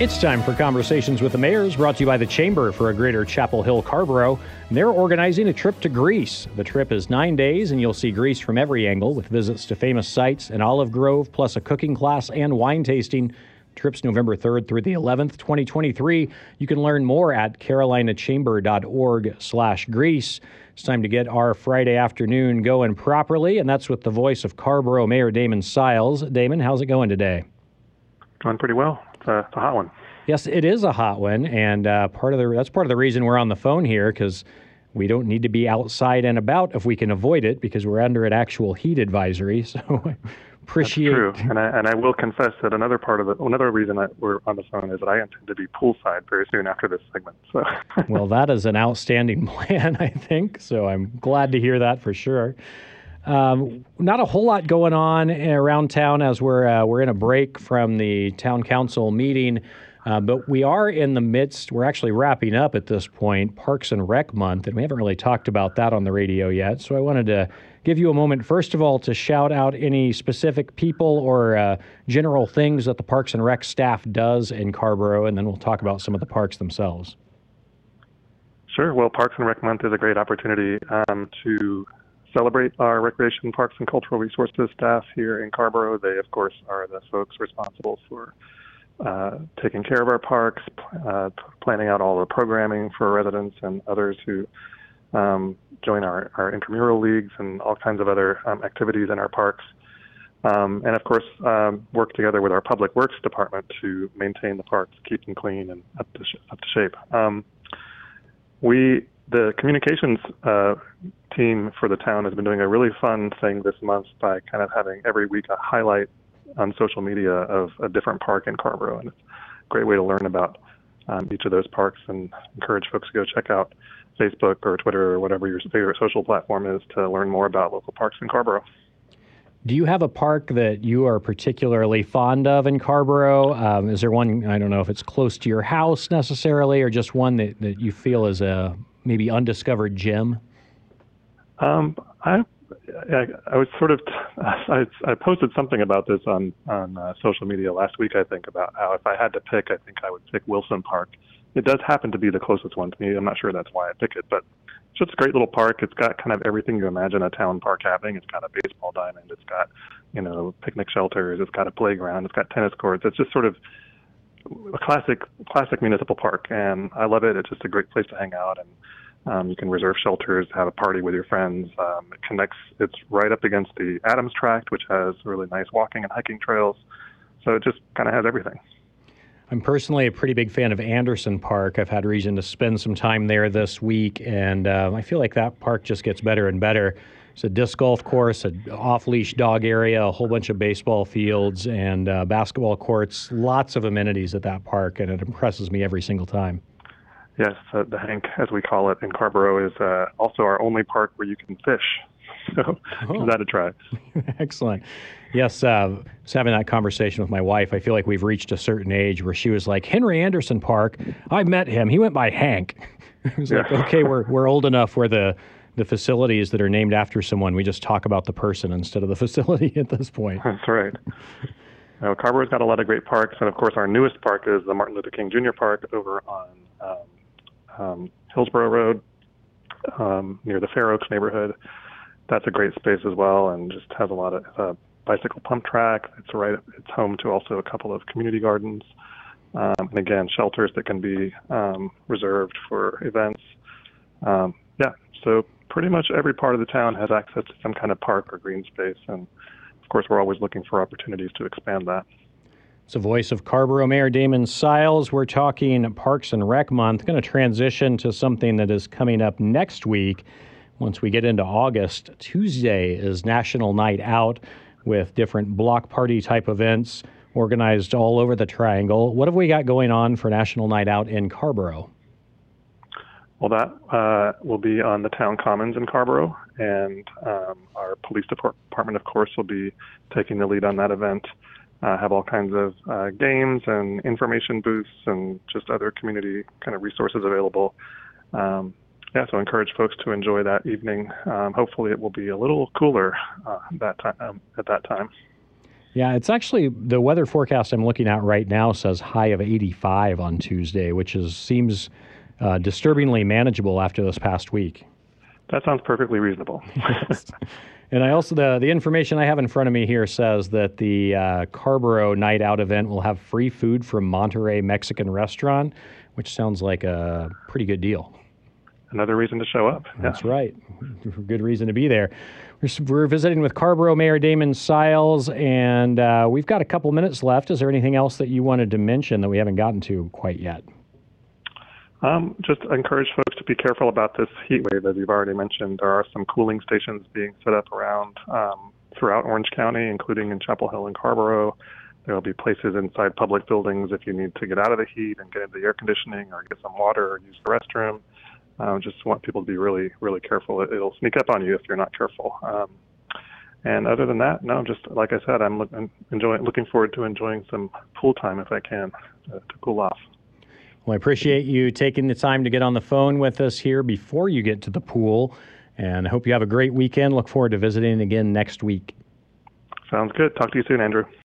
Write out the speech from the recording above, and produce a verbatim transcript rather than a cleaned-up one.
It's time for Conversations with the Mayors, brought to you by the Chamber for a Greater Chapel Hill Carrboro. They're organizing a trip to Greece. The trip is nine days, and you'll see Greece from every angle with visits to famous sites, an olive grove, plus a cooking class and wine tasting. Trip's November third through the eleventh, twenty twenty-three. You can learn more at carolinachamber.org slash Greece. It's time to get our Friday afternoon going properly, and that's with the voice of Carrboro Mayor Damon Siles. Damon, how's it going today? Going pretty well. It's a, it's a hot one. Yes, it is a hot one, and uh, part of the that's part of the reason we're on the phone here, because we don't need to be outside and about if we can avoid it, because we're under an actual heat advisory. So I appreciate. That's true, and I and I will confess that another part of it, another reason that we're on the phone is that I intend to be poolside very soon after this segment. So. Well, that is an outstanding plan, I think. So I'm glad to hear that for sure. Um, not a whole lot going on around town as we're uh, we're in a break from the town council meeting, uh, but we are in the midst. We're actually wrapping up at this point Parks and Rec Month, and we haven't really talked about that on the radio yet. So I wanted to give you a moment, first of all, to shout out any specific people or uh, general things that the Parks and Rec staff does in Carrboro, and then we'll talk about some of the parks themselves. Sure. Well, Parks and Rec Month is a great opportunity um, to celebrate our recreation, parks, and cultural resources staff here in Carrboro. They, of course, are the folks responsible for uh, taking care of our parks, uh, planning out all the programming for residents and others who um, join our, our intramural leagues and all kinds of other um, activities in our parks. Um, and, of course, um, work together with our Public Works Department to maintain the parks, keep them clean and up to, sh- up to shape. Um, we The communications uh, team for the town has been doing a really fun thing this month by kind of having every week a highlight on social media of a different park in Carrboro, and it's a great way to learn about um, each of those parks and encourage folks to go check out Facebook or Twitter or whatever your favorite social platform is to learn more about local parks in Carrboro. Do you have a park that you are particularly fond of in Carrboro? Um, is there one, I don't know if it's close to your house necessarily, or just one that, that you feel is a maybe undiscovered gem? Um, I, I, I was sort of, I, I posted something about this on, on uh, social media last week, I think, about how if I had to pick, I think I would pick Wilson Park. It does happen to be the closest one to me. I'm not sure that's why I pick it, but it's just a great little park. It's got kind of everything you imagine a town park having. It's got a baseball diamond. It's got, you know, picnic shelters. It's got a playground. It's got tennis courts. It's just sort of a classic, classic municipal park, and I love it. It's just a great place to hang out, and um, you can reserve shelters, have a party with your friends. Um, it connects. It's right up against the Adams Tract, which has really nice walking and hiking trails. So it just kind of has everything. I'm personally a pretty big fan of Anderson Park. I've had reason to spend some time there this week, and uh, I feel like that park just gets better and better. It's a disc golf course, an off-leash dog area, a whole bunch of baseball fields, and uh, basketball courts. Lots of amenities at that park, and it impresses me every single time. Yes, uh, the Hank, as we call it in Carrboro, is uh, also our only park where you can fish. So oh. Give that a try. Excellent. Yes, uh, I was having that conversation with my wife. I feel like we've reached a certain age where she was like, Henry Anderson Park, I met him. He went by Hank. I was yeah. like, okay, we're we're old enough where the, the facilities that are named after someone, we just talk about the person instead of the facility at this point. That's right. Now, Carrboro's got a lot of great parks, and of course our newest park is the Martin Luther King Junior Park over on um, um, Hillsborough Road um, near the Fair Oaks neighborhood. That's a great space as well, and just has a lot of uh, bicycle pump track. It's right. It's home to also a couple of community gardens, um, and again, shelters that can be um, reserved for events. Um, yeah, so pretty much every part of the town has access to some kind of park or green space, and of course, we're always looking for opportunities to expand that. It's the voice of Carrboro Mayor Damon Siles. We're talking Parks and Rec Month. Going to transition to something that is coming up next week. Once we get into August, Tuesday is National Night Out with different block party type events organized all over the Triangle. What have we got going on for National Night Out in Carrboro? Well, that uh, will be on the town commons in Carrboro, and um, our police department, of course, will be taking the lead on that event. Uh, have all kinds of uh, games and information booths and just other community kind of resources available. Um, Yeah, so encourage folks to enjoy that evening. Um, hopefully it will be a little cooler uh, that time, um, at that time. Yeah, it's actually the weather forecast I'm looking at right now says high of eighty-five on Tuesday, which is seems uh, disturbingly manageable after this past week. That sounds perfectly reasonable. Yes. And I also the the information I have in front of me here says that the uh, Carrboro Night Out event will have free food from Monterey Mexican Restaurant, which sounds like a pretty good deal. Another reason to show up. That's yeah. right. Good reason to be there. We're, we're visiting with Carrboro Mayor Damon Siles, and uh, we've got a couple minutes left. Is there anything else that you wanted to mention that we haven't gotten to quite yet? Um, just encourage folks to be careful about this heat wave, as you've already mentioned. There are some cooling stations being set up around um, throughout Orange County, including in Chapel Hill and Carrboro. There will be places inside public buildings if you need to get out of the heat and get into the air conditioning or get some water or use the restroom. I uh, just want people to be really, really careful. It, it'll sneak up on you if you're not careful. Um, and other than that, no, just like I said, I'm, look, I'm enjoying, looking forward to enjoying some pool time if I can uh, to cool off. Well, I appreciate you taking the time to get on the phone with us here before you get to the pool. And I hope you have a great weekend. Look forward to visiting again next week. Sounds good. Talk to you soon, Andrew.